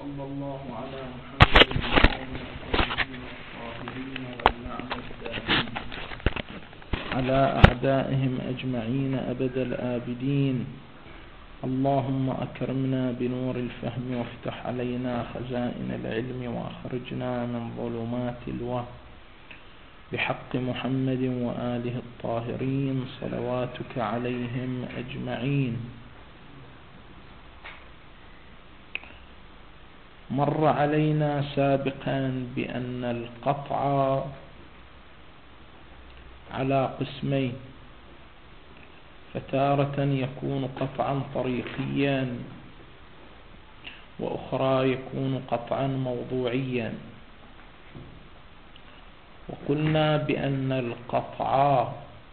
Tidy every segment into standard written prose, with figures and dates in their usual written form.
وصلى الله على محمد وآله الطاهرين واللعنة الدائمين على أعدائهم أجمعين أبد الآبدين. اللهم أكرمنا بنور الفهم وافتح علينا خزائن العلم وأخرجنا من ظلمات الوهم بحق محمد وآله الطاهرين صلواتك عليهم أجمعين. مر علينا سابقا بأن القطع على قسمين، فتارة يكون قطعا طريقيا وأخرى يكون قطعا موضوعيا. وقلنا بأن القطع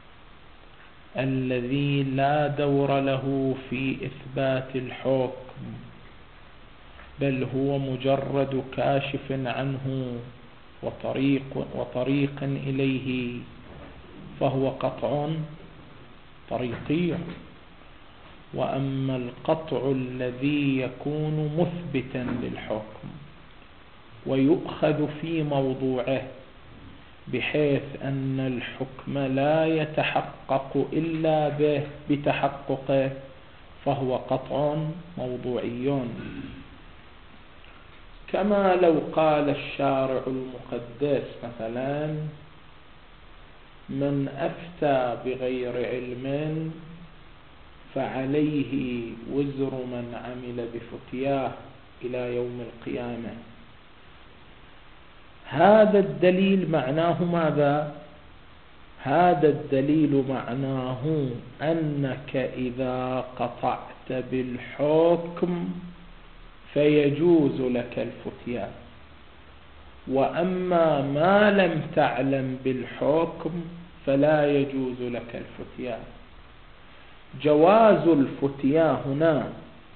الذي لا دور له في إثبات الحكم بل هو مجرد كاشف عنه وطريق إليه فهو قطع طريقي. وأما القطع الذي يكون مثبتا للحكم ويؤخذ في موضوعه بحيث أن الحكم لا يتحقق إلا به بتحققه فهو قطع موضوعي. كما لو قال الشارع المقدس مثلا: من أفتى بغير علم فعليه وزر من عمل بفتياه إلى يوم القيامة. هذا الدليل معناه ماذا؟ هذا الدليل معناه أنك إذا قطعت بالحكم فيجوز لك الفتيان، وأما ما لم تعلم بالحكم فلا يجوز لك الفتيان. جواز الفتيان هنا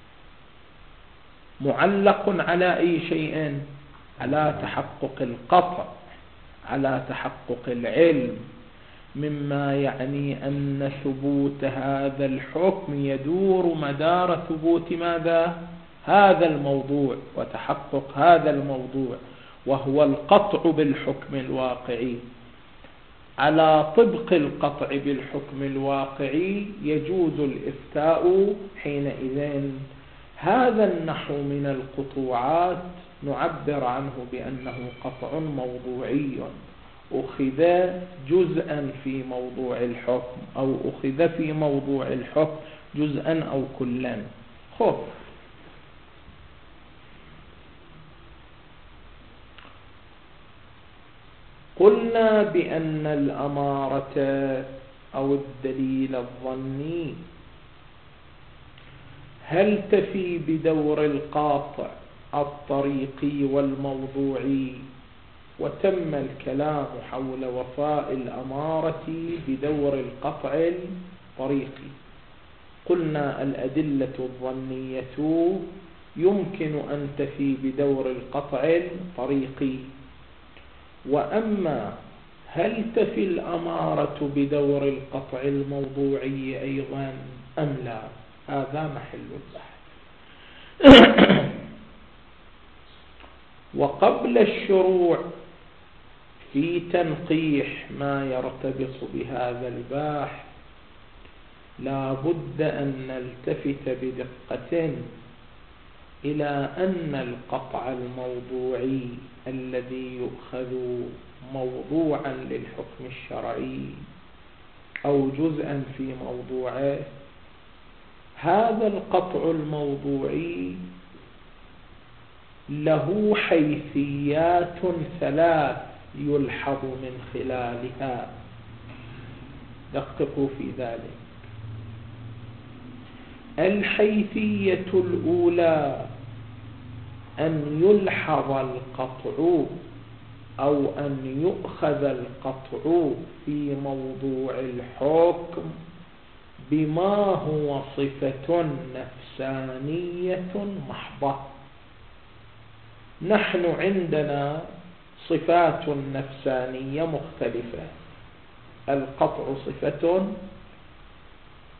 معلق على أي شيء؟ على تحقق القطع، على تحقق العلم، مما يعني أن ثبوت هذا الحكم يدور مدار ثبوت ماذا؟ هذا الموضوع وتحقق هذا الموضوع، وهو القطع بالحكم الواقعي. على طبق القطع بالحكم الواقعي يجوز الإفتاء حينئذ. هذا النحو من القطوعات نعبر عنه بأنه قطع موضوعي أخذ جزءا في موضوع الحكم أو أخذ في موضوع الحكم جزءا أو كلا. خذ قلنا بأن الأمارة أو الدليل الظني هل تفي بدور القاطع الطريقي والموضوعي، وتم الكلام حول وفاء الأمارة بدور القطع الطريقي. قلنا الأدلة الظنية يمكن أن تفي بدور القطع الطريقي، وأما هل تفي الأمارة بدور القطع الموضوعي أيضا أم لا؟ هذا محل البحث. وقبل الشروع في تنقيح ما يرتبط بهذا البحث لا بد أن نلتفت بدقة إلى أن القطع الموضوعي الذي يؤخذ موضوعا للحكم الشرعي أو جزءا في موضوعه، هذا القطع الموضوعي له حيثيات ثلاث يلحظ من خلالها. دققوا في ذلك. الحيثية الأولى أن يلحظ القطع أو أن يؤخذ القطع في موضوع الحكم بما هو صفة نفسانية محضة. نحن عندنا صفات نفسانية مختلفة: القطع صفة،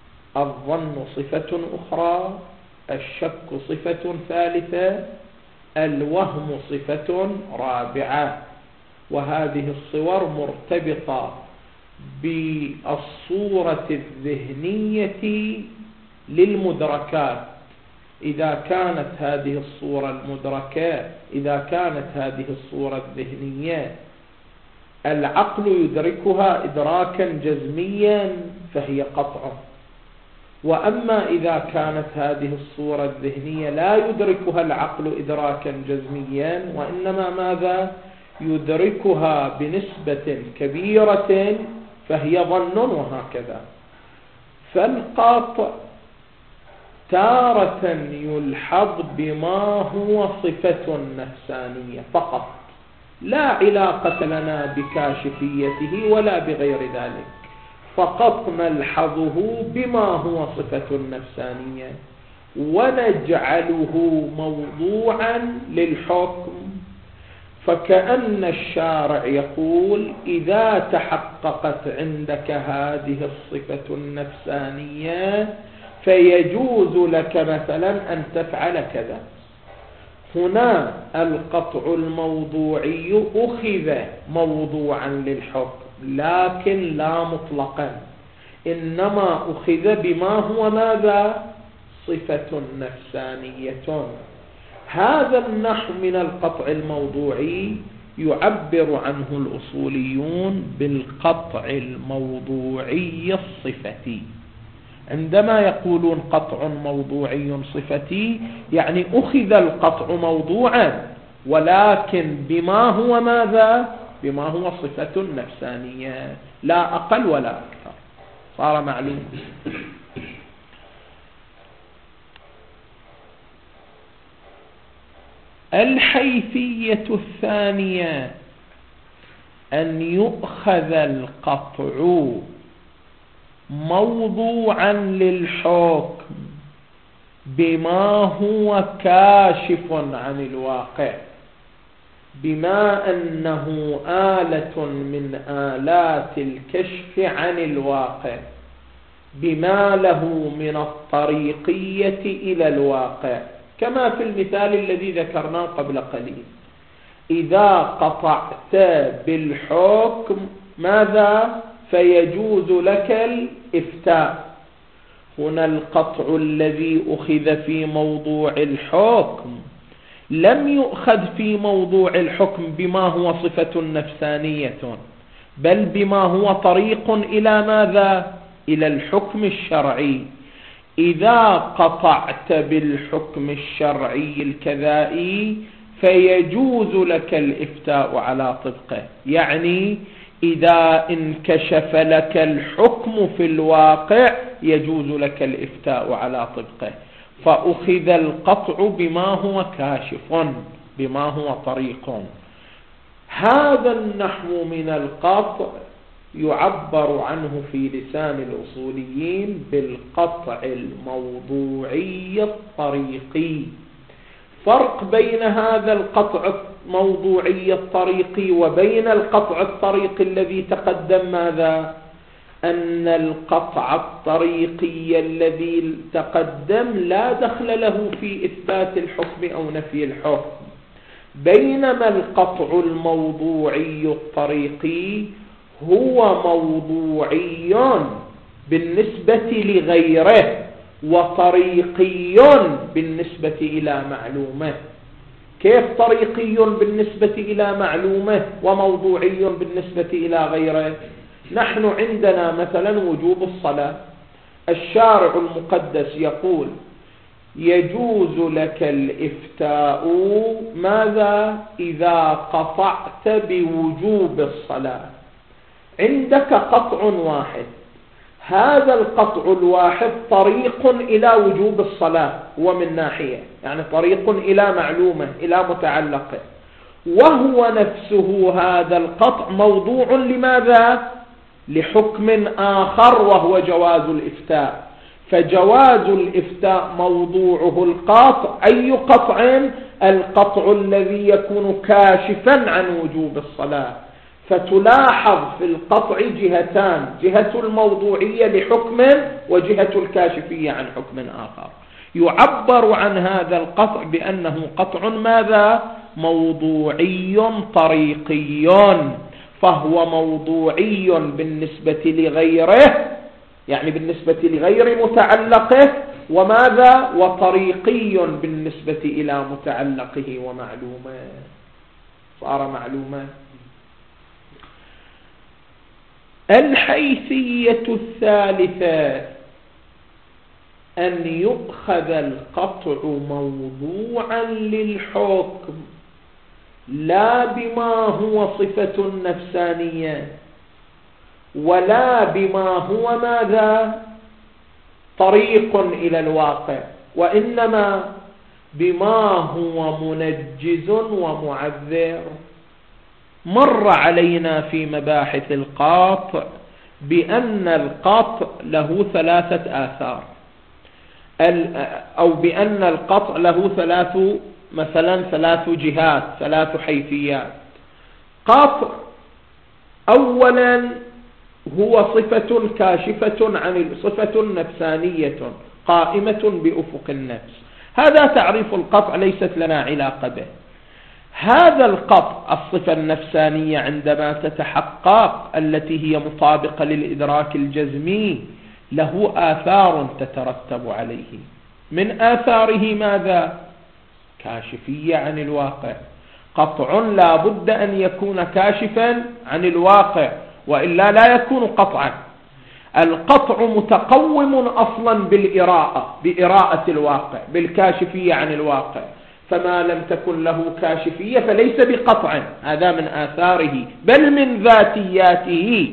الظن صفة أخرى، الشك صفة ثالثة، الوهم صفة رابعة، وهذه الصور مرتبطة بالصورة الذهنية للمدركات. إذا كانت هذه الصورة المدركة، إذا كانت هذه الصورة الذهنية العقل يدركها إدراكا جزميا فهي قطع، وأما إذا كانت هذه الصورة الذهنية لا يدركها العقل إدراكا جزميا، وإنما ماذا يدركها بنسبة كبيرة فهي ظن، وهكذا. فالقطع تارة يلحظ بما هو صفة نفسانية فقط، لا علاقة لنا بكاشفيته ولا بغير ذلك، فقط نلحظه بما هو صفة نفسانية ونجعله موضوعا للحكم. فكأن الشارع يقول: إذا تحققت عندك هذه الصفة النفسانية فيجوز لك مثلا أن تفعل كذا. هنا القطع الموضوعي أخذ موضوعا للحكم، لكن لا مطلقا، إنما أخذ بما هو ماذا؟ صفة نفسانية. هذا النحو من القطع الموضوعي يعبر عنه الأصوليون بالقطع الموضوعي الصفتي. عندما يقولون قطع موضوعي صفتي يعني أخذ القطع موضوعا، ولكن بما هو ماذا؟ بما هو صفة نفسانية، لا أقل ولا أكثر. صار معلوم. الحيثية الثانية أن يؤخذ القطع موضوعا للحكم بما هو كاشف عن الواقع، بما أنه آلة من آلات الكشف عن الواقع، بما له من الطريقية إلى الواقع، كما في المثال الذي ذكرناه قبل قليل. إذا قطعت بالحكم ماذا؟ فيجوز لك الإفتاء. هنا القطع الذي أخذ في موضوع الحكم لم يؤخذ في موضوع الحكم بما هو صفة نفسانية، بل بما هو طريق إلى ماذا؟ إلى الحكم الشرعي. إذا قطعت بالحكم الشرعي الكذائي فيجوز لك الإفتاء على طبقه، يعني إذا انكشف لك الحكم في الواقع يجوز لك الإفتاء على طبقه. فأخذ القطع بما هو كاشف، بما هو طريق. هذا النحو من القطع يعبر عنه في لسان الأصوليين بالقطع الموضوعي الطريقي. فرق بين هذا القطع الموضوعي الطريقي وبين القطع الطريقي الذي تقدم ماذا؟ أن القطع الطريقي الذي تقدم لا دخل له في إثبات الحكم أو نفي الحكم، بينما القطع الموضوعي الطريقي هو موضوعي بالنسبة لغيره وطريقي بالنسبة إلى معلومه. كيف طريقي بالنسبة إلى معلومه وموضوعي بالنسبة إلى غيره؟ نحن عندنا مثلا وجوب الصلاة، الشارع المقدس يقول يجوز لك الإفتاء ماذا؟ إذا قطعت بوجوب الصلاة. عندك قطع واحد، هذا القطع الواحد طريق إلى وجوب الصلاة، ومن ناحية يعني طريق إلى معلومة إلى متعلقه، وهو نفسه هذا القطع موضوع لماذا؟ لحكم آخر وهو جواز الإفتاء. فجواز الإفتاء موضوعه القطع. أي قطع؟ القطع الذي يكون كاشفا عن وجوب الصلاة. فتلاحظ في القطع جهتان، جهة الموضوعية لحكم وجهة الكاشفية عن حكم آخر. يعبر عن هذا القطع بأنه قطع ماذا؟ موضوعي طريقي، فهو موضوعي بالنسبة لغيره، يعني بالنسبة لغير متعلقه، وماذا؟ وطريقي بالنسبة إلى متعلقه ومعلومه، صار معلومة. الحيثية الثالثة أن يؤخذ القطع موضوعا للحكم لا بما هو صفة نفسانية ولا بما هو ماذا؟ طريق إلى الواقع، وإنما بما هو منجز ومعذر. مر علينا في مباحث القطع بأن القطع له ثلاثة آثار، أو بأن القطع له ثلاث جهات، ثلاث حيثيات. قطع أولا هو صفة كاشفة عن صفة نفسانية قائمة بأفق النفس، هذا تعريف القطع، ليست لنا علاقة به. هذا القطع الصفة النفسانية عندما تتحقق التي هي مطابقة للإدراك الجزمي له آثار تترتب عليه، من آثاره ماذا؟ كاشفية عن الواقع. قطع لا بد أن يكون كاشفا عن الواقع، وإلا لا يكون قطعا. القطع متقوم أصلا بإراءة الواقع، بالكاشفية عن الواقع، فما لم تكن له كاشفية فليس بقطع، هذا من آثاره بل من ذاتياته،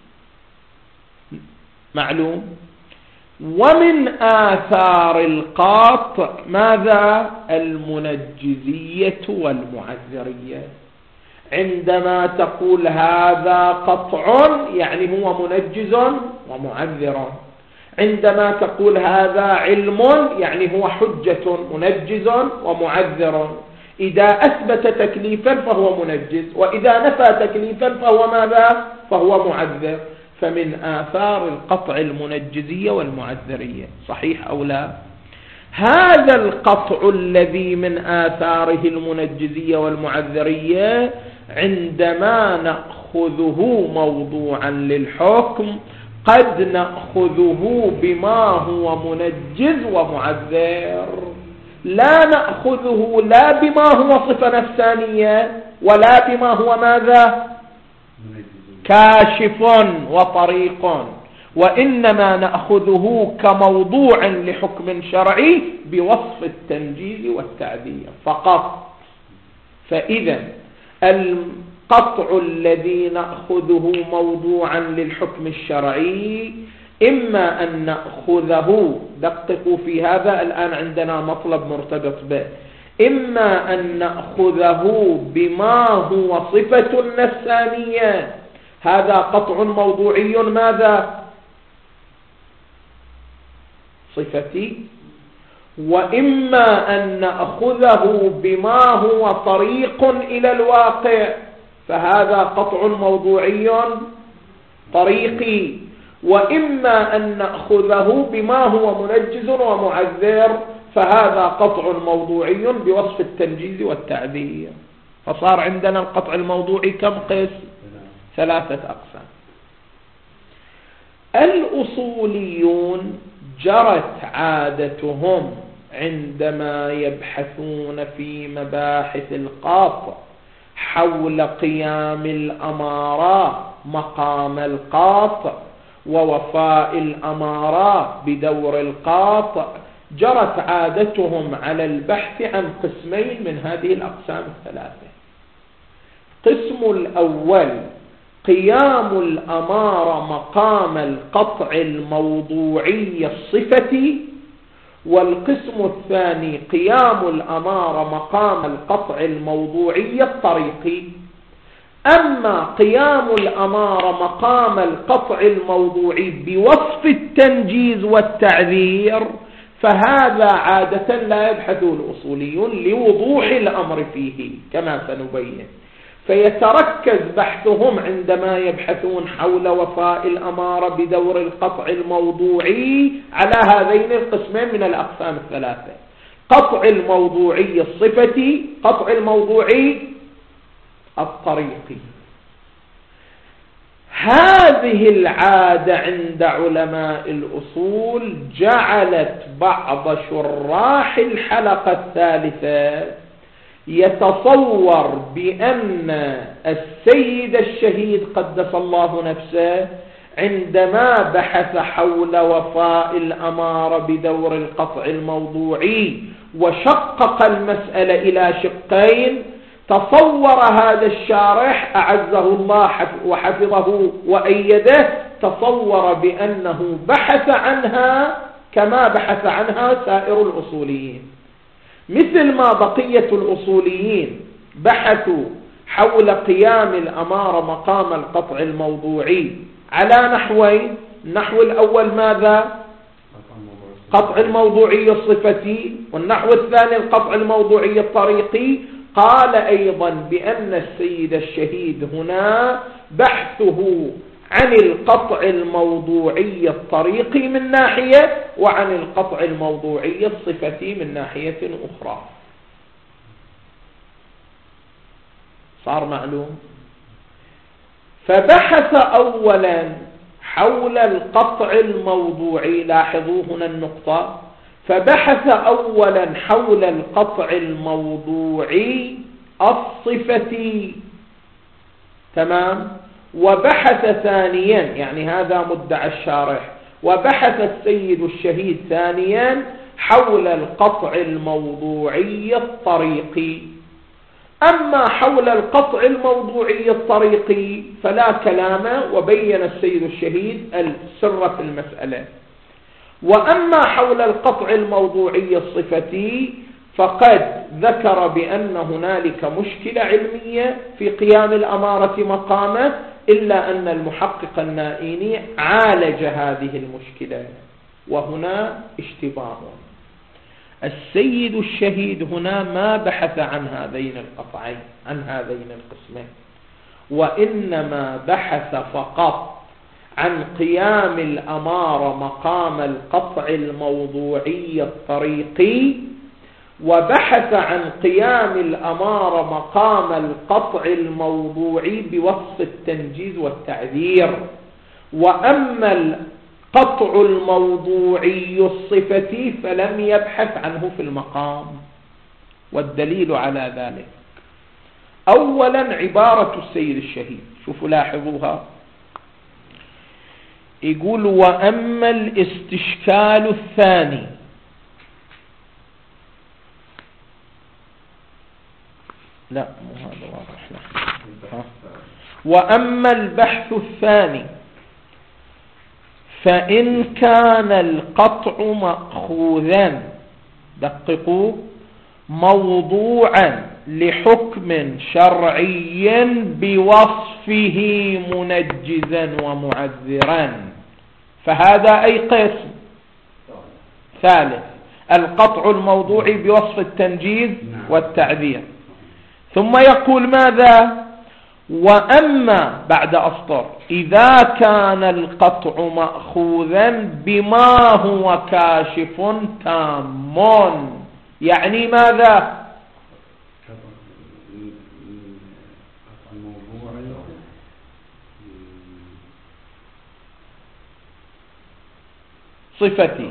معلوم. ومن آثار القطع ماذا؟ المنجزية والمعذرية. عندما تقول هذا قطع يعني هو منجز ومعذر، عندما تقول هذا علم يعني هو حجة منجز ومعذر. إذا أثبت تكليفا فهو منجز، وإذا نفى تكليفا فهو ماذا؟ فهو معذر. فمن آثار القطع المنجزية والمعذرية، صحيح أو لا؟ هذا القطع الذي من آثاره المنجزية والمعذرية عندما نأخذه موضوعا للحكم قد نأخذه بما هو منجز ومعذر، لا نأخذه لا بما هو صفة نفسانية ولا بما هو ماذا؟ كاشف وطريق، وإنما نأخذه كموضوع لحكم شرعي بوصف التنجيز والتعذير فقط. فإذا القطع الذي نأخذه موضوعا للحكم الشرعي إما أن نأخذه، دققوا في هذا الآن عندنا مطلب مرتبط به، إما أن نأخذه بما هو صفة نفسانية، هذا قطع موضوعي ماذا؟ صفتي، وإما أن نأخذه بما هو طريق إلى الواقع، فهذا قطع موضوعي طريقي، وإما أن نأخذه بما هو منجز ومعذر، فهذا قطع موضوعي بوصف التنجيز والتعذير. فصار عندنا القطع الموضوعي كم قسم؟ 3 أقسام. الأصوليون جرت عادتهم عندما يبحثون في مباحث القطع حول قيام الأمارة مقام القطع ووفاء الأمارة بدور القطع، جرت عادتهم على البحث عن قسمين من هذه الأقسام 3. قسم الأول قيام الأمارة مقام القطع الموضوعي الصفتي، والقسم الثاني قيام الأمارة مقام القطع الموضوعي الطريقي. أما قيام الأمارة مقام القطع الموضوعي بوصف التنجيز والتعذير فهذا عادة لا يبحث الأصوليون لوضوح الأمر فيه كما سنبين، فيتركز بحثهم عندما يبحثون حول وفاء الأمارة بدور القطع الموضوعي على هذين القسمين من الأقسام الثلاثة: قطع الموضوعي الصفتي، قطع الموضوعي الطريقي. هذه العادة عند علماء الأصول جعلت بعض شراح الحلقة الثالثة يتصور بأن السيد الشهيد قدس الله نفسه عندما بحث حول وفاء الأمارة بدور القطع الموضوعي وشقق المسألة إلى شقين، تصور هذا الشارح أعزه الله وحفظه وأيده، تصور بأنه بحث عنها كما بحث عنها سائر الأصوليين، مثل ما بقية الأصوليين بحثوا حول قيام الأمارة مقام القطع الموضوعي على نحوين: النحو الأول ماذا؟ قطع الموضوعي الصفتي، والنحو الثاني القطع الموضوعي الطريقي. قال أيضا بأن السيد الشهيد هنا بحثه عن القطع الموضوعي الطريقي من ناحية، وعن القطع الموضوعي الصفتي من ناحية أخرى. صار معلوم؟ فبحث أولا حول القطع الموضوعي، لاحظوا هنا النقطة، فبحث أولا حول القطع الموضوعي الصفتي، تمام، وبحث ثانيا، يعني هذا مدعى الشارح، وبحث السيد الشهيد ثانيا حول القطع الموضوعي الطريقي. أما حول القطع الموضوعي الطريقي فلا كلام، وبين السيد الشهيد السر في المسألة. وأما حول القطع الموضوعي الصفتي فقد ذكر بأن هنالك مشكلة علمية في قيام الأمارة مقامه، إلا أن المحقق النائيني عالج هذه المشكلة. وهنا اشتباه. السيد الشهيد هنا ما بحث عن هذين القطعين، عن هذين القسمين، وإنما بحث فقط عن قيام الأمارة مقام القطع الموضوعي الطريقي، وبحث عن قيام الأمارة مقام القطع الموضوعي بوصف التنجيز والتعذير. وأما القطع الموضوعي الصفتي فلم يبحث عنه في المقام. والدليل على ذلك أولا عبارة السيد الشهيد، شوفوا لاحظوها، يقول: وأما الاستشكال الثاني، لا مو هذا واضح، وأما البحث الثاني فإن كان القطع مأخوذا، دققوا، موضوعا لحكم شرعي بوصفه منجزا ومعذرا، فهذا أي قسم؟ ثالث، القطع الموضوعي بوصف التنجيز والتعذير. ثم يقول ماذا؟ وأما بعد أسطر إذا كان القطع مأخوذا بما هو كاشف تام، يعني ماذا؟ صفتي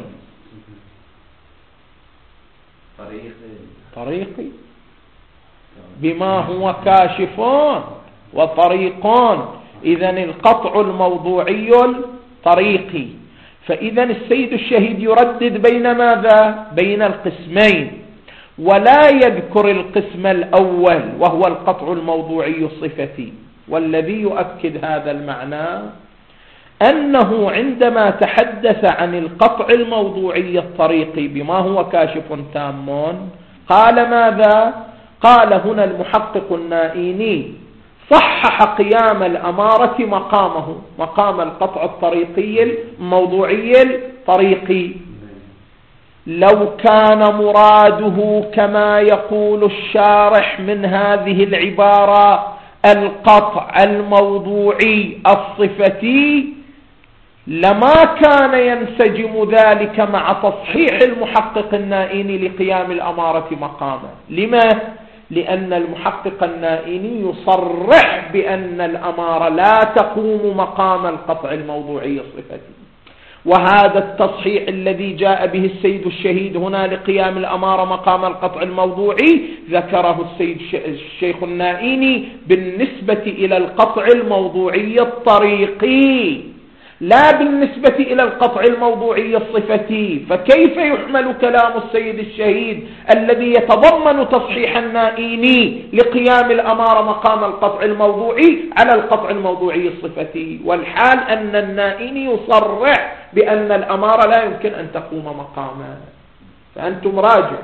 طريقي بما هو كاشف وطريقان، إذن القطع الموضوعي الطريقي. فإذا السيد الشهيد يردد بين ماذا؟ بين القسمين، ولا يذكر القسم الأول وهو القطع الموضوعي الصفتي. والذي يؤكد هذا المعنى أنه عندما تحدث عن القطع الموضوعي الطريقي بما هو كاشف تام قال ماذا؟ قال هنا المحقق النائيني صحح قيام الأمارة مقامه، مقام القطع الطريقي الموضوعي الطريقي. لو كان مراده كما يقول الشارح من هذه العبارة القطع الموضوعي الصفتي لما كان ينسجم ذلك مع تصحيح المحقق النائيني لقيام الأمارة مقامه. لما؟ لأن المحقق النائيني يصرح بأن الأمارة لا تقوم مقام القطع الموضوعي الصفتي، وهذا التصحيح الذي جاء به السيد الشهيد هنا لقيام الأمارة مقام القطع الموضوعي ذكره السيد الشيخ النائيني بالنسبة إلى القطع الموضوعي الطريقي، لا بالنسبة إلى القطع الموضوعي الصفتي. فكيف يحمل كلام السيد الشهيد الذي يتضمن تصحيح النائيني لقيام الأمارة مقام القطع الموضوعي على القطع الموضوعي الصفتي، والحال أن النائيني يصرح بأن الأمارة لا يمكن أن تقوم مقاما؟ فأنتم راجع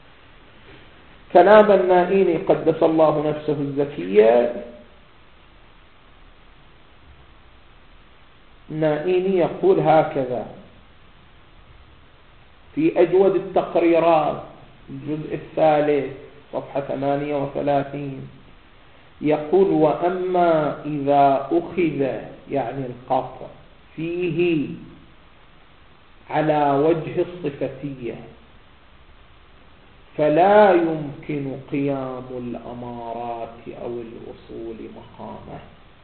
كلام النائيني قدس الله نفسه الزكية. النائيني يقول هكذا في أجود التقريرات الجزء الثالث صفحة 38، يقول: وأما إذا أخذ يعني القطع فيه على وجه الصفتية فلا يمكن قيام الأمارات أو الأصول مقامه.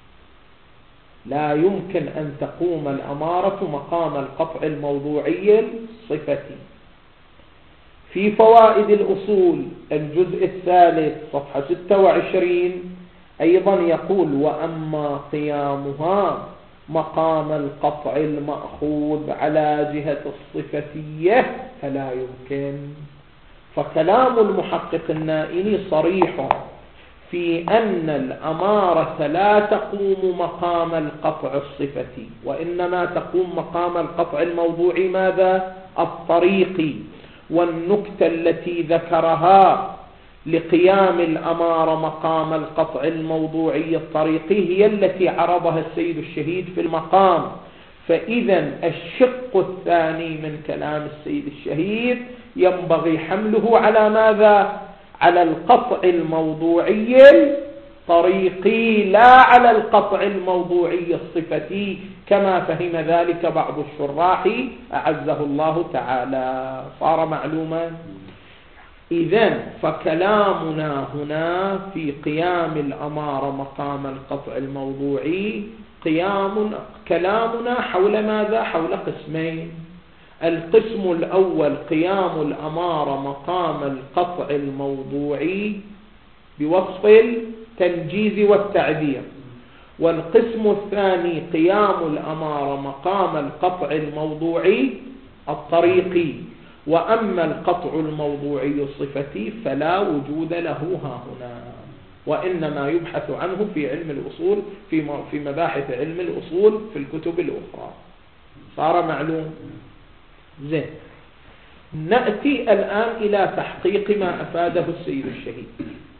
لا يمكن أن تقوم الأمارة مقام القطع الموضوعي الصفتي. في فوائد الأصول الجزء الثالث صفحة 26 أيضا يقول: وأما قيامها مقام القطع المأخوذ على جهة الصفتية فلا يمكن. فكلام المحقق النائيني صريح في أن الأمارة لا تقوم مقام القطع الصفتي، وإنما تقوم مقام القطع الموضوعي ماذا؟ الطريقي. والنكتة التي ذكرها لقيام الأمارة مقام القطع الموضوعي الطريقي هي التي عرضها السيد الشهيد في المقام. فإذا الشق الثاني من كلام السيد الشهيد ينبغي حمله على ماذا؟ على القطع الموضوعي الطريقي، لا على القطع الموضوعي الصفتي كما فهم ذلك بعض الشراح أعزه الله تعالى. صار معلوما؟ إذن فكلامنا هنا في قيام الأمارة مقام القطع الموضوعي كلامنا حول ماذا؟ حول قسمين. القسم الأول قيام الأمارة مقام القطع الموضوعي بوصف التنجيز والتعذير، والقسم الثاني قيام الأمارة مقام القطع الموضوعي الطريقي. وأما القطع الموضوعي الصفتي فلا وجود له هنا، وإنما يبحث عنه في علم الأصول في مباحث علم الأصول في الكتب الأخرى. صار معلوم؟ زين، نأتي الآن إلى تحقيق ما أفاده السيد الشهيد.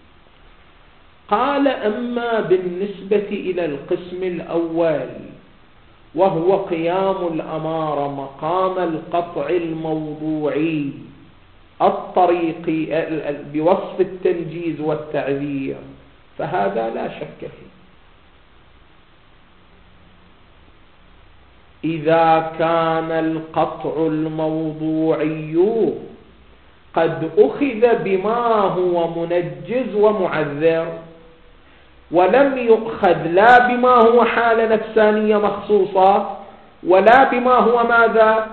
قال: أما بالنسبة إلى القسم الأول وهو قيام الأمارة مقام القطع الموضوعي الطريقي بوصف التنجيز والتعذير فهذا لا شك فيه. إذا كان القطع الموضوعي قد أخذ بما هو منجز ومعذر، ولم يؤخذ لا بما هو حالة نفسانية مخصوصة ولا بما هو ماذا؟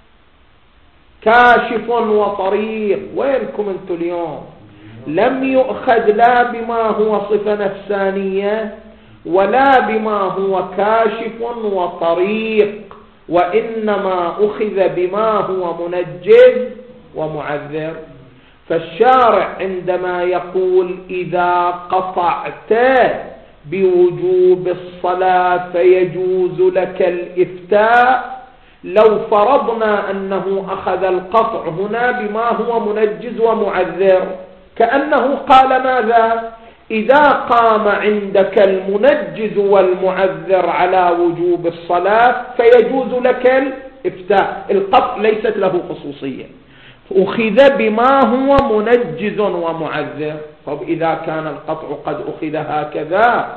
كاشف وطريق. وينكم انتم اليوم؟ لم يؤخذ لا بما هو صفة نفسانية ولا بما هو كاشف وطريق، وإنما أخذ بما هو منجز ومعذر. فالشارع عندما يقول: إذا قطعت بوجوب الصلاة فيجوز لك الإفتاء، لو فرضنا أنه أخذ القطع هنا بما هو منجز ومعذر كأنه قال ماذا؟ إذا قام عندك المنجز والمعذر على وجوب الصلاة فيجوز لك الإفتاء. القطع ليست له خصوصية، أخذ بما هو منجز ومعذر. طب إذا كان القطع قد أخذ هكذا،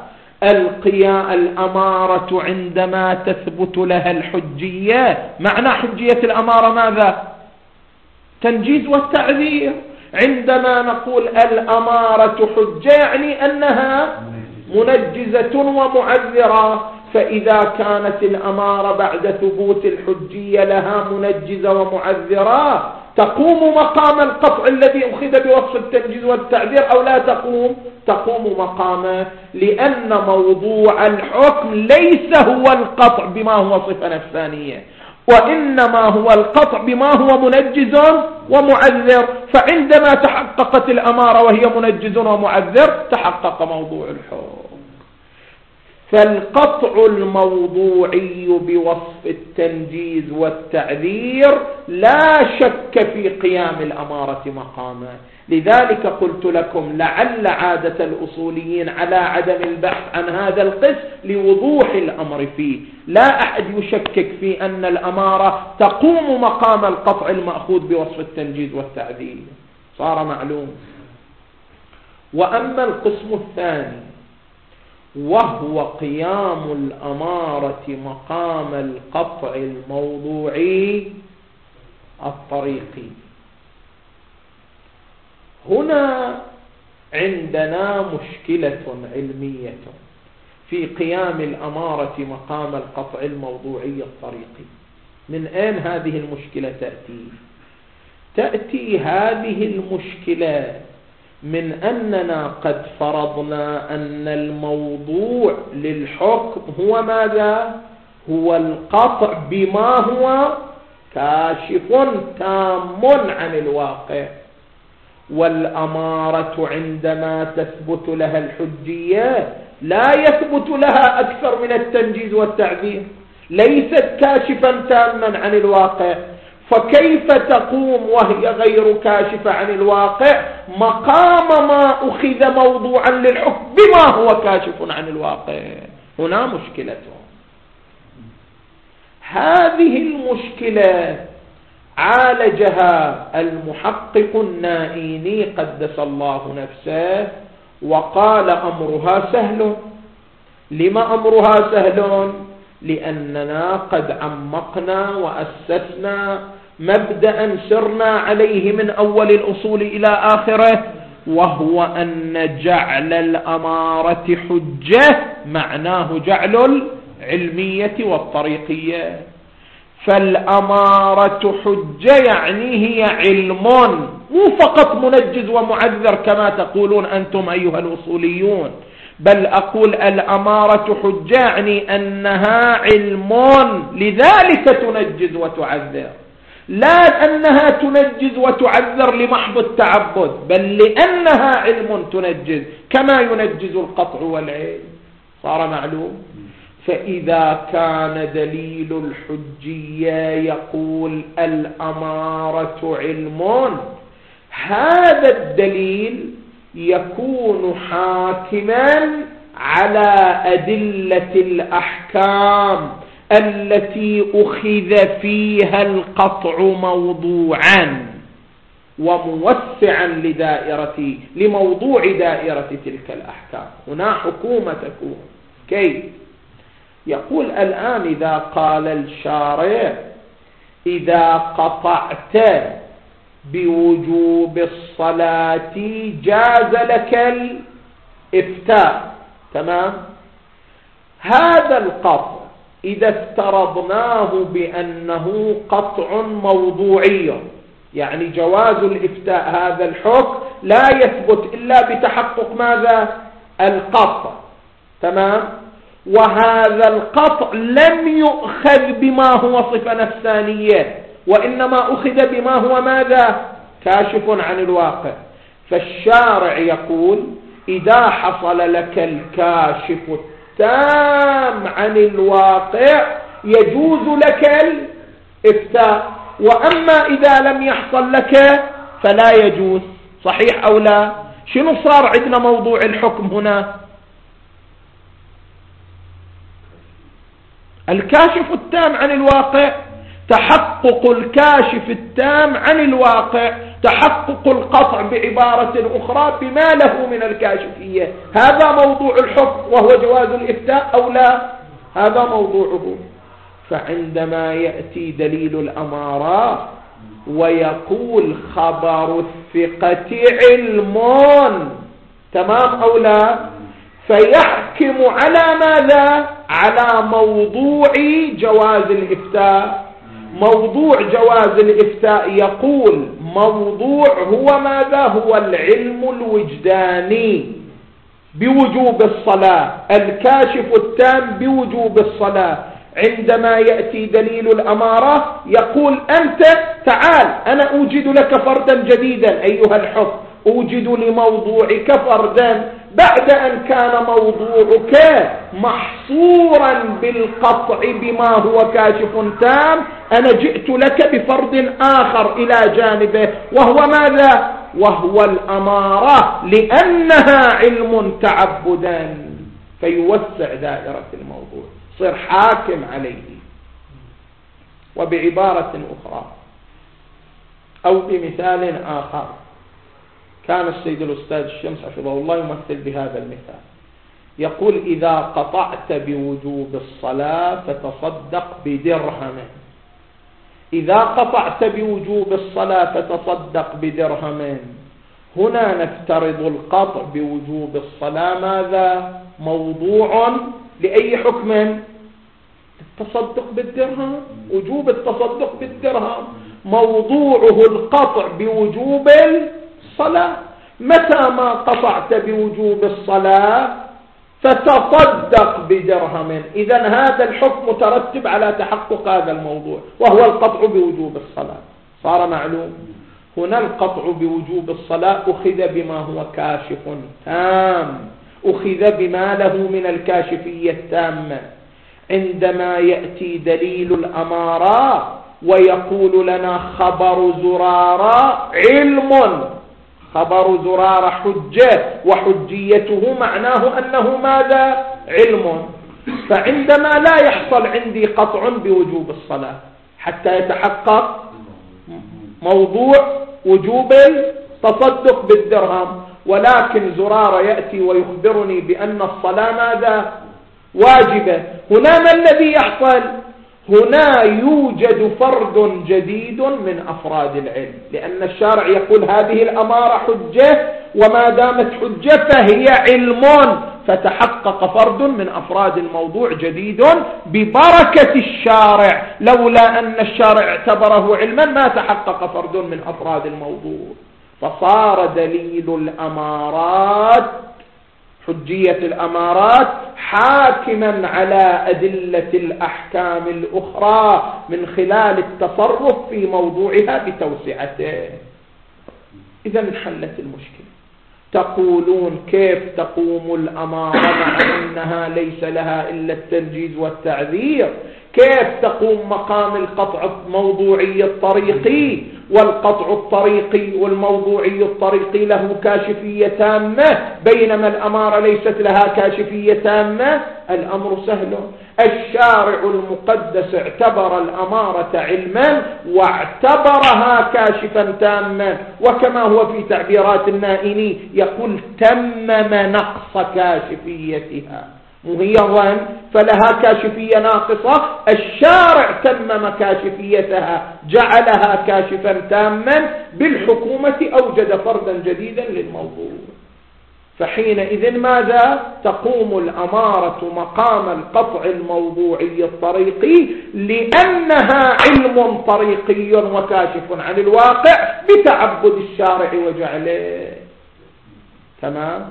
الأمارة عندما تثبت لها الحجية، معنى حجية الأمارة ماذا؟ تنجيز والتعذير. عندما نقول الأمارة حجة يعني أنها منجزة ومعذرة، فإذا كانت الأمارة بعد ثبوت الحجية لها منجزة ومعذرة تقوم مقام القطع الذي أخذ بوصف التنجيز والتعذير أو لا تقوم؟ تقوم مقامه، لأن موضوع الحكم ليس هو القطع بما هو صفة نفسانية، وإنما هو القطع بما هو منجز ومعذر. فعندما تحققت الأمارة وهي منجز ومعذر تحقق موضوع الحكم. فالقطع الموضوعي بوصف التنجيز والتعذير لا شك في قيام الأمارة مقامه. لذلك قلت لكم لعل عادة الأصوليين على عدم البحث عن هذا القسم لوضوح الأمر فيه. لا أحد يشكك في أن الأمارة تقوم مقام القطع المأخوذ بوصف التنجيز والتعذير، صار معلوم. وأما القسم الثاني وهو قيام الأمارة مقام القطع الموضوعي الطريقي، هنا عندنا مشكلة علمية في قيام الأمارة مقام القطع الموضوعي الطريقي. من أين هذه المشكلة تأتي؟ تأتي هذه المشكلة من أننا قد فرضنا أن الموضوع للحكم هو ماذا؟ هو القطع بما هو كاشف تام عن الواقع. والأمارة عندما تثبت لها الحجية لا يثبت لها أكثر من التنجيز والتعذير، ليست كاشفا تاما عن الواقع، فكيف تقوم وهي غير كاشفة عن الواقع مقام ما أخذ موضوعا للحكم بما هو كاشف عن الواقع؟ هنا مشكلته. هذه المشكلة عالجها المحقق النائيني قدس الله نفسه وقال أمرها سهل. لما أمرها سهل؟ لأننا قد عمقنا وأسسنا مبدأ سرنا عليه من أول الأصول إلى آخره، وهو أن جعل الأمارة حجة معناه جعل العلمية والطريقية. فالأمارة حجة يعني هي علم، مو فقط منجز ومعذر كما تقولون أنتم أيها الأصوليون، بل أقول الأمارة حجة يعني أنها علم لذلك تنجز وتعذر، لا أنها تنجز وتعذر لمحض التعبد، بل لأنها علم تنجز كما ينجز القطع والعلم. صار معلوم؟ فإذا كان دليل الحجية يقول الأمارة علم، هذا الدليل يكون حاكما على أدلة الأحكام التي أخذ فيها القطع موضوعا وموسعا لموضوع دائرة تلك الأحكام. هنا حكومة تكون. كيف؟ يقول الآن إذا قال الشارع إذا قطعت بوجوب الصلاة جاز لك الإفتاء، تمام؟ هذا القطع إذا افترضناه بأنه قطع موضوعي، يعني جواز الإفتاء هذا الحكم لا يثبت إلا بتحقق ماذا؟ القطع، تمام؟ وهذا القطع لم يؤخذ بما هو صفة نفسانية، وإنما أخذ بما هو ماذا؟ كاشف عن الواقع. فالشارع يقول إذا حصل لك الكاشف التام عن الواقع يجوز لك الإفتاء، وأما إذا لم يحصل لك فلا يجوز. صحيح أو لا؟ شنو صار عندنا موضوع الحكم هنا؟ الكاشف التام عن الواقع. تحقق الكاشف التام عن الواقع، تحقق القطع بعبارة أخرى بما له من الكاشفية. هذا موضوع الحكم وهو جواز الإفتاء أو لا؟ هذا موضوعه. فعندما يأتي دليل الأمارة ويقول خبر الثقة علم، تمام أو لا؟ فيحكم على ماذا؟ على موضوع جواز الإفتاء. موضوع جواز الإفتاء يقول موضوع هو ماذا؟ هو العلم الوجداني بوجوب الصلاة، الكاشف التام بوجوب الصلاة. عندما يأتي دليل الأمارة يقول أنت تعال أنا أوجد لك فردا جديدا أيها الحر، أوجد لموضوعك فردا بعد أن كان موضوعك محصورا بالقطع بما هو كاشف تام. أنا جئت لك بفرد آخر إلى جانبه وهو ماذا؟ وهو الأمارة، لأنها علم تعبدا، فيوسع دائرة الموضوع، صير حاكم عليه. وبعبارة أخرى أو بمثال آخر، كان السيد الأستاذ الشمس حفظه الله يمثل بهذا المثال، يقول إذا قطعت بوجوب الصلاة فتصدق بدرهم. إذا قطعت بوجوب الصلاة فتصدق بدرهم. هنا نفترض القطع بوجوب الصلاة ماذا؟ موضوع لأي حكم؟ التصدق بالدرهم، وجوب التصدق بالدرهم موضوعه القطع بوجوب الصلاة. متى ما قطعت بوجوب الصلاة فتصدق بدرهم. إذن هذا الحكم مترتب على تحقق هذا الموضوع وهو القطع بوجوب الصلاة. صار معلوم. هنا القطع بوجوب الصلاة أخذ بما هو كاشف تام، أخذ بما له من الكاشفية التامة. عندما يأتي دليل الأمارة ويقول لنا خبر زرارة علم، خبر زرارة حجة، وحجيته معناه أنه ماذا؟ علم. فعندما لا يحصل عندي قطع بوجوب الصلاة حتى يتحقق موضوع وجوب التصدق بالدرهم، ولكن زرارة يأتي ويخبرني بأن الصلاة ماذا؟ واجبة. هنا ما الذي يحصل؟ هنا يوجد فرد جديد من أفراد العلم، لأن الشارع يقول هذه الأمارة حجة، وما دامت حجة فهي علم، فتحقق فرد من أفراد الموضوع جديد ببركة الشارع. لولا أن الشارع اعتبره علما ما تحقق فرد من أفراد الموضوع. فصار دليل الأمارات، حجية الأمارات، حاكما على أدلة الأحكام الأخرى من خلال التصرف في موضوعها بتوسعته. إذا انحلت المشكلة. تقولون كيف تقوم الأمارة مع أنها ليس لها إلا التنجيز والتعذير؟ كيف تقوم مقام القطع الموضوعي الطريقي؟ والقطع الطريقي والموضوعي الطريقي له كاشفية تامة، بينما الأمارة ليست لها كاشفية تامة. الأمر سهل. الشارع المقدس اعتبر الأمارة علما واعتبرها كاشفا تاما، وكما هو في تعبيرات النائني يقول تمم نقص كاشفيتها، مهيضا فلها كاشفية ناقصة. الشارع تمم كاشفيتها، جعلها كاشفا تاما، بالحكومة أوجد فردا جديدا للموضوع. فحينئذ ماذا؟ تقوم الأمارة مقام القطع الموضوعي الطريقي، لأنها علم طريقي وكاشف عن الواقع بتعبد الشارع وجعله. تمام؟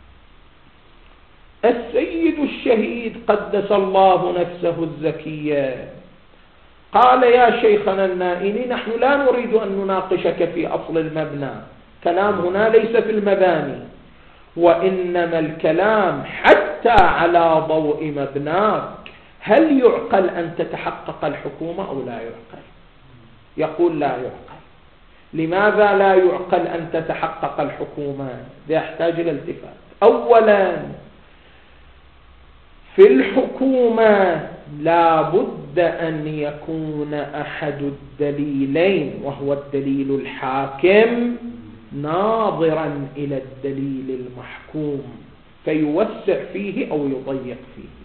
السيد الشهيد قدس الله نفسه الزكية قال يا شيخنا النائني نحن لا نريد أن نناقشك في أصل المبنى، كلام هنا ليس في المباني، وإنما الكلام حتى على ضوء مبناك. هل يعقل أن تتحقق الحكومة أو لا يعقل؟ يقول لا يعقل. لماذا لا يعقل أن تتحقق الحكومة؟ ده يحتاج إلى التفات. أولا في الحكومة لا بد أن يكون أحد الدليلين وهو الدليل الحاكم ناظرا إلى الدليل المحكوم فيوسع فيه أو يضيق فيه.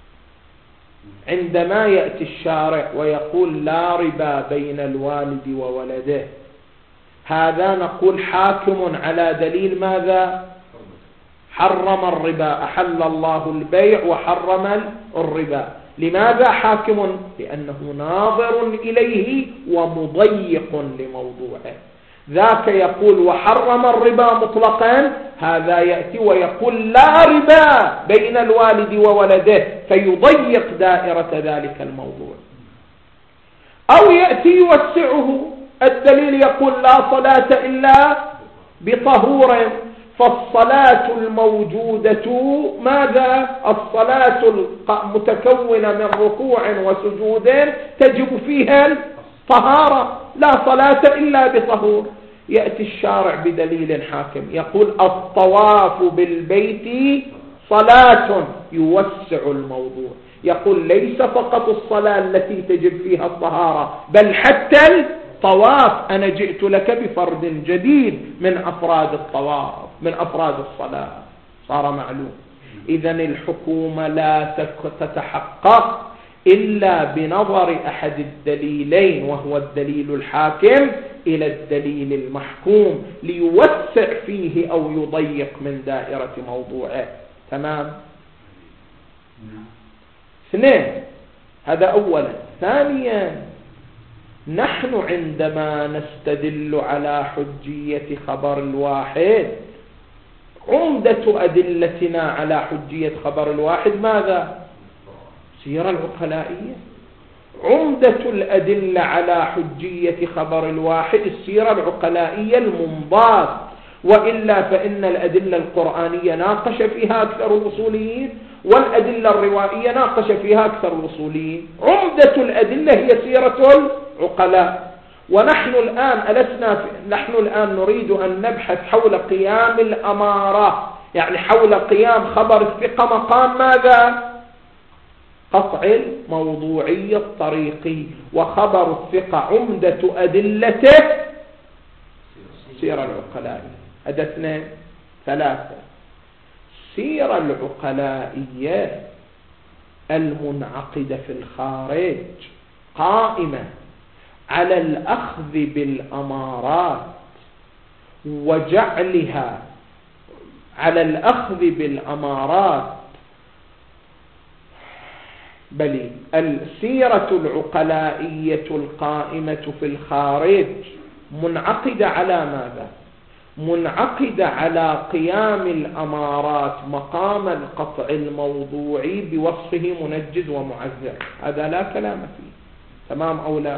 عندما يأتي الشارع ويقول لا ربا بين الوالد وولده، هذا نقول حاكم على دليل ماذا؟ حرم الربا، أحل الله البيع وحرم الربا. لماذا حاكم؟ لأنه ناظر إليه ومضيق لموضوعه. ذاك يقول وحرم الربا مطلقا، هذا يأتي ويقول لا ربا بين الوالد وولده فيضيق دائرة ذلك الموضوع. أو يأتي يوسعه، الدليل يقول لا صلاة إلا بطهور، فالصلاة الموجودة ماذا؟ الصلاة المتكونة من ركوع وسجود تجب فيها الطهارة، لا صلاة إلا بطهور. يأتي الشارع بدليل حاكم يقول الطواف بالبيت صلاة، يوسع الموضوع، يقول ليس فقط الصلاة التي تجب فيها الطهارة بل حتى الطواف، أنا جئت لك بفرد جديد من أفراد الطواف من أفراد الصلاة، صار معلوم. إذن الحكومة لا تتحقق إلا بنظر أحد الدليلين وهو الدليل الحاكم إلى الدليل المحكوم ليوسع فيه أو يضيق من دائرة موضوعه. تمام؟ اثنين، هذا أولا. ثانيا، نحن عندما نستدل على حجية خبر الواحد، عمدة أدلتنا على حجية خبر الواحد ماذا؟ السيرة العقلائية. عمدة الأدلة على حجية خبر الواحد السيرة العقلائية المنضبط، وإلا فإن الأدلة القرآنية ناقش فيها أكثر الأصوليين، والأدلة الروائية ناقش فيها أكثر الأصوليين. عمدة الأدلة هي سيرة العقلاء. ونحن الآن نريد أن نبحث حول قيام الأمارة، يعني حول قيام خبر الثقة مقام ماذا؟ قطع الموضوعي الطريقي. وخبر الثقة عمدة أدلته سيرة العقلاء. هذا اثنين. ثلاثة، السيرة العقلائية المنعقدة في الخارج قائمة على الأخذ بالأمارات وجعلها على الأخذ بالأمارات بل السيرة العقلائية القائمة في الخارج منعقدة على ماذا؟ منعقدة على قيام الأمارات مقام القطع الموضوعي بوصفه منجز ومعذر، هذا لا كلام فيه. تمام أو لا؟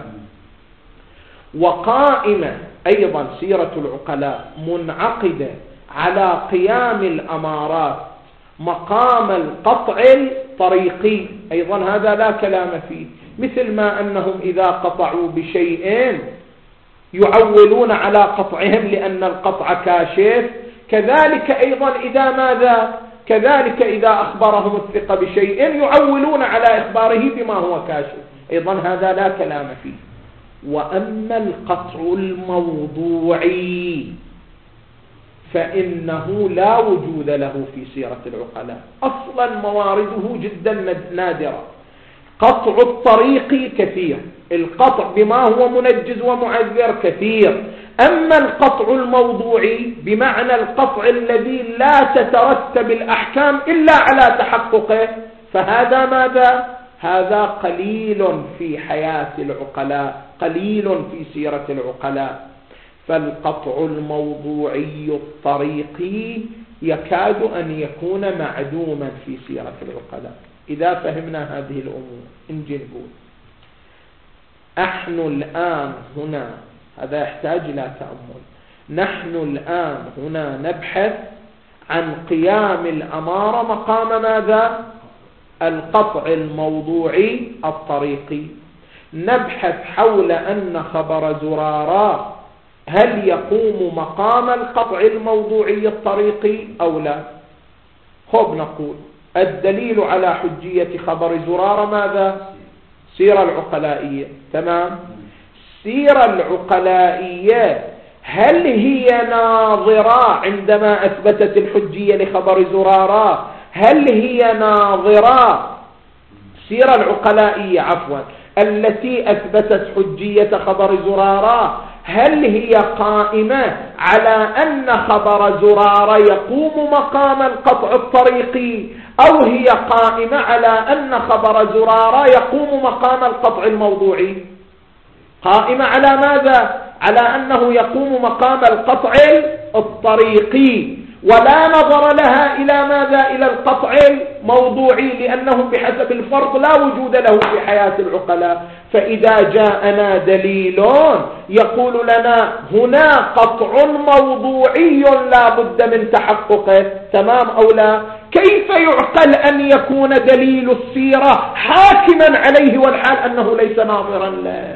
وقائمة أيضا سيرة العقلاء منعقدة على قيام الأمارات مقام القطع الطريقي، أيضا هذا لا كلام فيه. مثل ما أنهم إذا قطعوا بشيء يعولون على قطعهم لأن القطع كاشف، كذلك أيضا إذا ماذا؟ كذلك إذا أخبرهم الثقة بشيء يعولون على إخباره بما هو كاشف، أيضا هذا لا كلام فيه. وأما القطع الموضوعي فإنه لا وجود له في سيرة العقلاء، أصلا موارده جدا نادرة. قطع الطريق كثير، القطع بما هو منجز ومعذر كثير. أما القطع الموضوعي بمعنى القطع الذي لا تترتب الأحكام إلا على تحققه، فهذا ماذا؟ هذا قليل في حياة العقلاء، قليل في سيرة العقلاء. فالقطع الموضوعي الطريقي يكاد أن يكون معدوما في سيرة العقلاء. إذا فهمنا هذه الأمور نجي نقول نحن الآن هنا، هذا يحتاج إلى تأمل، نحن الآن هنا نبحث عن قيام الأمارة مقام ماذا؟ القطع الموضوعي الطريقي. نبحث حول أن خبر زرارة هل يقوم مقام القطع الموضوعي الطريقي أو لا؟ خب نقول الدليل على حجية خبر زرارة ماذا؟ سيرة العقلائية. تمام. سيرة العقلائية هل هي ناظرة عندما أثبتت الحجية لخبر زرارة؟ هل هي ناظرة سيرة العقلائية التي أثبتت حجية خبر زرارة هل هي قائمة على أن خبر زرارة يقوم مقام القطع الطريقي، أو هي قائمة على أن خبر زرارة يقوم مقام القطع الموضوعي؟ قائمة على ماذا؟ على أنه يقوم مقام القطع الطريقي، ولا نظر لها إلى ماذا؟ إلى القطع الموضوعي، لأنه بحسب الفرض لا وجود له في حياة العقلاء. فإذا جاءنا دليل يقول لنا هنا قطع موضوعي لا بد من تحققه، تمام أو لا؟ كيف يعقل أن يكون دليل السيرة حاكما عليه والحال أنه ليس ناظرا له؟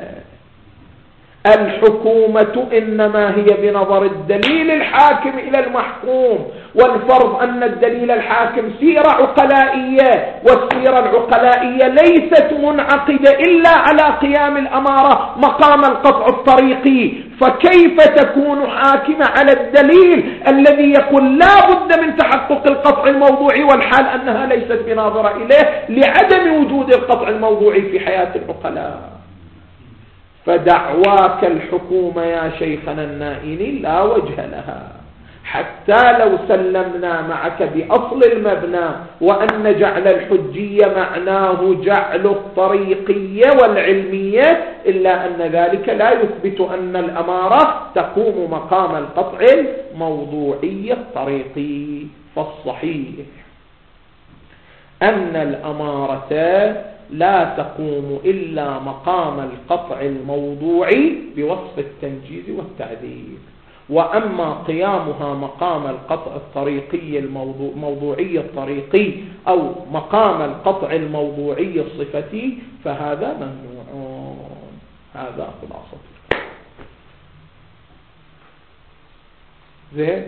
الحكومة إنما هي بنظر الدليل الحاكم إلى المحكوم، والفرض أن الدليل الحاكم سيرة عقلائية، والسيرة العقلائية ليست منعقدة إلا على قيام الأمارة مقام القطع الطريقي، فكيف تكون حاكمة على الدليل الذي يقول لا بد من تحقق القطع الموضوعي والحال أنها ليست بناظرة إليه لعدم وجود القطع الموضوعي في حياة العقلاء؟ فدعواك الحكومة يا شيخنا النائني لا وجه لها، حتى لو سلمنا معك بأصل المبنى وأن جعل الحجية معناه جعل الطريقية والعلمية، إلا أن ذلك لا يثبت أن الأمارة تقوم مقام القطع الموضوعي الطريقي. فالصحيح أن الأمارة لا تقوم إلا مقام القطع الموضوعي بوصف التنجيز والتعذيب، وأما قيامها مقام القطع الطريقي الموضوعي الطريقي أو مقام القطع الموضوعي الصفتي فهذا ممنوع. هذا خلاصة زين.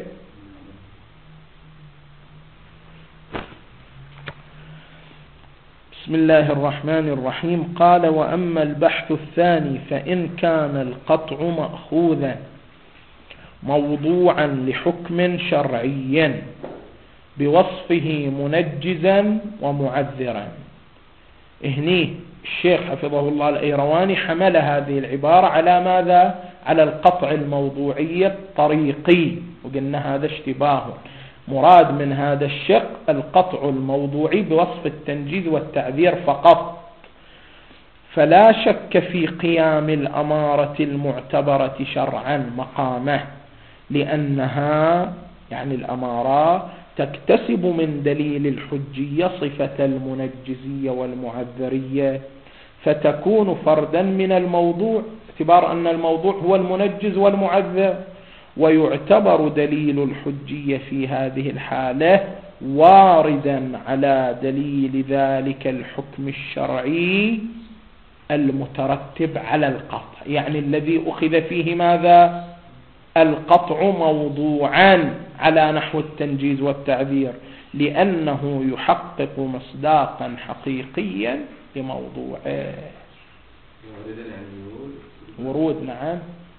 بسم الله الرحمن الرحيم. قال: وأما البحث الثاني فإن كان القطع مأخوذا موضوعا لحكم شرعي بوصفه منجزا ومعذرا. هني الشيخ حفظه الله الأيرواني حمل هذه العبارة على ماذا؟ على القطع الموضوعي الطريقي، وقلنا هذا اشتباه. مراد من هذا الشق القطع الموضوعي بوصف التنجيز والتعذير فقط. فلا شك في قيام الأمارة المعتبرة شرعا مقامه، لأنها يعني الأمارة تكتسب من دليل الحجية صفة المنجزية والمعذرية، فتكون فردا من الموضوع اعتبار أن الموضوع هو المنجز والمعذر، ويعتبر دليل الحجية في هذه الحالة واردا على دليل ذلك الحكم الشرعي المترتب على القطع، يعني الذي أخذ فيه ماذا؟ القطع موضوعا على نحو التنجيز والتعذير، لأنه يحقق مصداقا حقيقيا لموضوعه. ورود، نعم،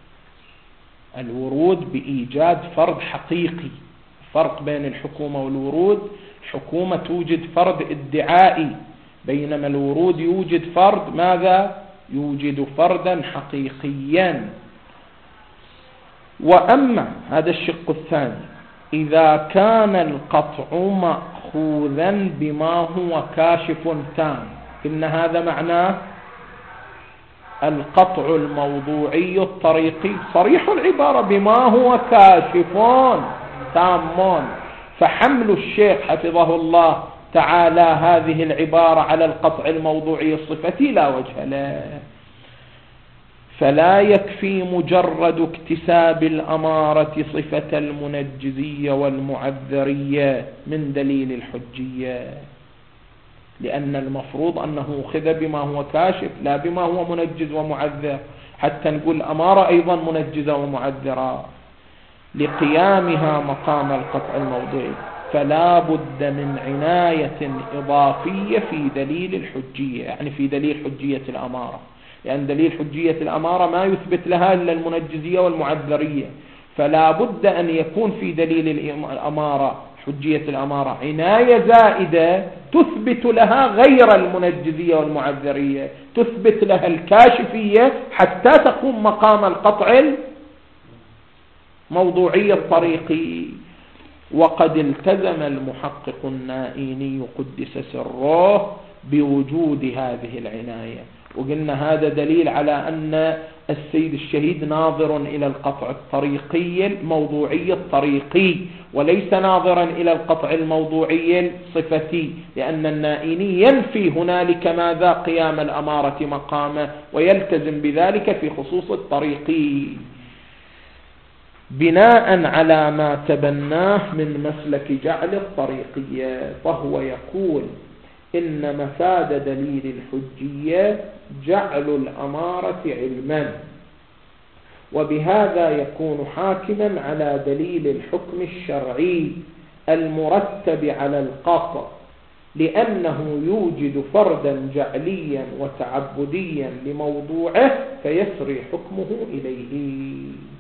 الورود بإيجاد فرد حقيقي. فرق بين الحكومة والورود: الحكومة توجد فرد ادعائي، بينما الورود يوجد فرد ماذا؟ يوجد فردا حقيقيا. وأما هذا الشق الثاني: إذا كان القطع مأخوذا بما هو كاشف تام، إن هذا معناه القطع الموضوعي الطريقي صريح العبارة بما هو كاشف تام. فحمل الشيخ حفظه الله تعالى هذه العبارة على القطع الموضوعي الصفتي لا وجه له. فلا يكفي مجرد اكتساب الأمارة صفة المنجزية والمعذرية من دليل الحجية، لأن المفروض أنه أخذ بما هو كاشف لا بما هو منجز ومعذر، حتى نقول أمارة أيضا منجزة ومعذرة لقيامها مقام القطع الموضوعي. فلا بد من عناية إضافية في دليل الحجية، يعني في دليل حجية الأمارة، لأن يعني دليل حجية الأمارة ما يثبت لها إلا المنجزية والمعذرية، فلا بد أن يكون في دليل الأمارة حجية الأمارة عناية زائدة تثبت لها غير المنجزية والمعذرية، تثبت لها الكاشفية حتى تقوم مقام القطع الموضوعي الطريقي. وقد التزم المحقق النائيني قدس سره بوجود هذه العناية، وقلنا هذا دليل على أن السيد الشهيد ناظر إلى القطع الطريقي الموضوعي الطريقي، وليس ناظرا إلى القطع الموضوعي الصفتي، لأن النائيني ينفي هنالك ماذا؟ قيام الأمارة مقامه، ويلتزم بذلك في خصوص الطريقي بناء على ما تبناه من مسلك جعل الطريقية. فهو يقول إن مفاد دليل الحجية جعل الأمارة علما، وبهذا يكون حاكما على دليل الحكم الشرعي المرتب على القطع، لأنه يوجد فردا جعليا وتعبديا لموضوعه فيسري حكمه إليه.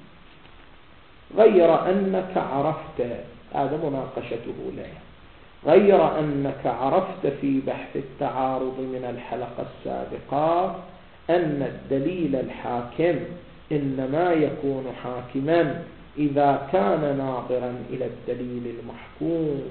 غير أنك عرفت، هذا مناقشته له، غير أنك عرفت في بحث التعارض من الحلقة السابقة أن الدليل الحاكم إنما يكون حاكما إذا كان ناظرا إلى الدليل المحكوم.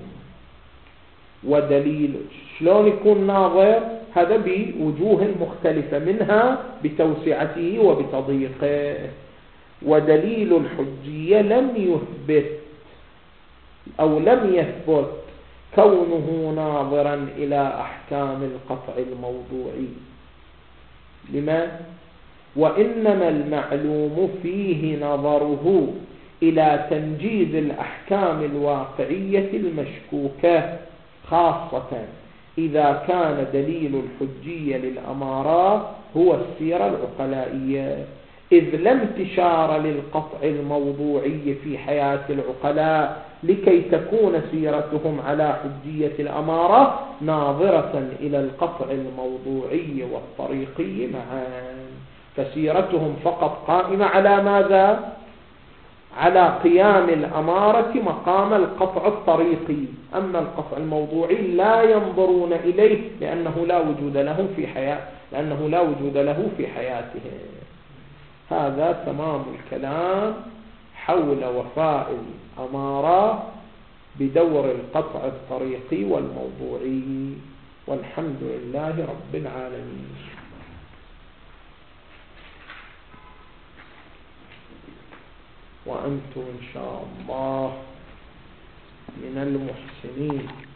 ودليل شلون يكون ناظر؟ هذا بوجوه مختلفة، منها بتوسعته وبتضييقه. ودليل الحجية لم يثبت أو لم يثبت كونه ناظرا إلى أحكام القطع الموضوعي. لما؟ وإنما المعلوم فيه نظره إلى تنجيز الأحكام الواقعية المشكوكة، خاصة إذا كان دليل الحجية للأمارات هو السيرة العقلائية، إذ لا انتشار للقطع الموضوعي في حياة العقلاء لكي تكون سيرتهم على حجية الأمارة ناظرة إلى القطع الموضوعي والطريقي معا، فسيرتهم فقط قائمة على ماذا؟ على قيام الأمارة مقام القطع الطريقي، أما القطع الموضوعي لا ينظرون إليه لأنه لا وجود له في حياتهم. هذا تمام الكلام حول وفاء الأمارة بدور القطع الطريقي والموضوعي، والحمد لله رب العالمين. وأنتم إن شاء الله من المحسنين.